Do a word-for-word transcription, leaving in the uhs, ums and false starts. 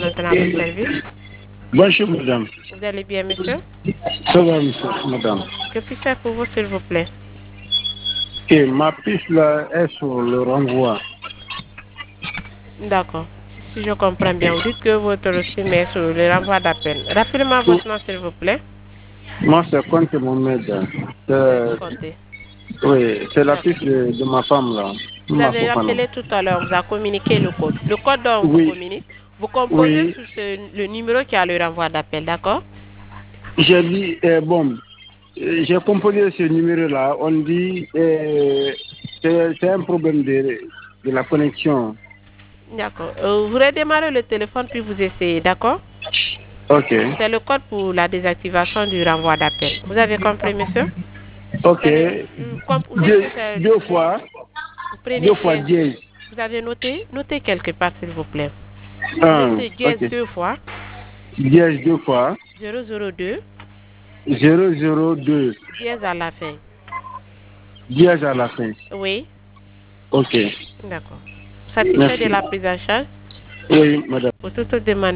maintenant à votre service. Bonjour, madame. Vous allez bien, monsieur? Ça va, monsieur, madame. Que puis-je faire pour vous, s'il vous plaît? Et ma piste là est sur le renvoi. D'accord. Si je comprends bien, vous dites que votre reçu met sur le renvoi d'appel. Rappelez-moi votre nom, s'il vous plaît. Moi, c'est Conte Mohamed. C'est C'est- compté. Oui, c'est la D'accord. piste de, de ma femme là. Vous Ma avez femme. rappelé tout à l'heure, on vous a communiqué le code. Le code dont on vous Oui, communique, vous composez oui. sur ce- le numéro qui a le renvoi d'appel, d'accord? J'ai dit, euh, bon, euh, j'ai composé ce numéro là. On dit, euh, c'est c'est un problème de, de la connexion. D'accord. Euh, vous redémarrez le téléphone puis vous essayez, d'accord? Ok. C'est le code pour la désactivation du renvoi d'appel. Vous avez compris, monsieur? Ok. C'est le- vous comp- vous dites Deux, que c'est- deux vous, fois, vous prenez deux fois dièse. dièse. Vous avez noté? Notez quelque part, s'il vous plaît. Vous Un, notez dièse ok. deux fois, Dièse deux fois, zéro zéro deux, zéro zéro deux. dièse à la fin. Dièse à la fin. Oui, Ok. d'accord. Satisfait de Merci. la prise en charge Oui, madame. pour toute demande.